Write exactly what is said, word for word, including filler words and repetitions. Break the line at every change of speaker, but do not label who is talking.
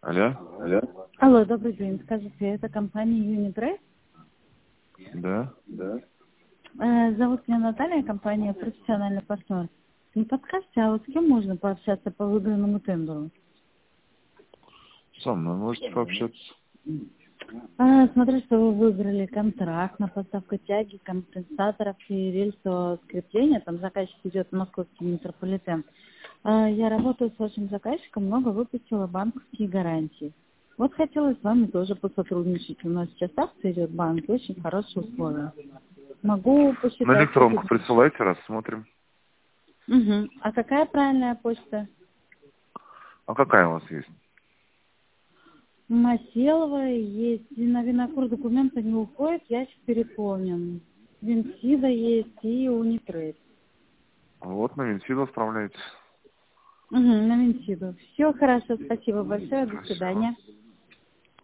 Алло?
Алло. Алло, добрый день. Скажите, это компания Unitrade?
Да.
Да. Э, зовут меня Наталья, компания «Профессиональный партнер». Не подскажете, а вот с кем можно пообщаться по выигранному тендеру?
Со мной можете пообщаться.
А, смотрю, что вы выиграли контракт на поставку тяги, компенсаторов и рельсового скрепления. Там заказчик идет московский метрополитен. А, я работаю с вашим заказчиком, много выпустила банковские гарантии. Вот хотела с вами тоже посотрудничать. У нас сейчас акция идет в банке, очень хорошие условия. Могу
На
посчитать...
электронку
какие-то-
присылайте, рассмотрим.
Мгм. А какая правильная почта?
А какая у вас есть?
Маселова есть. И на Винокур документы не уходит, ящик переполнен. Винсида есть и Унитрейд.
Вот, на Винсиду отправляйтесь.
Угу, на Винсиду. Все хорошо, спасибо большое, до
Спасибо.
свидания.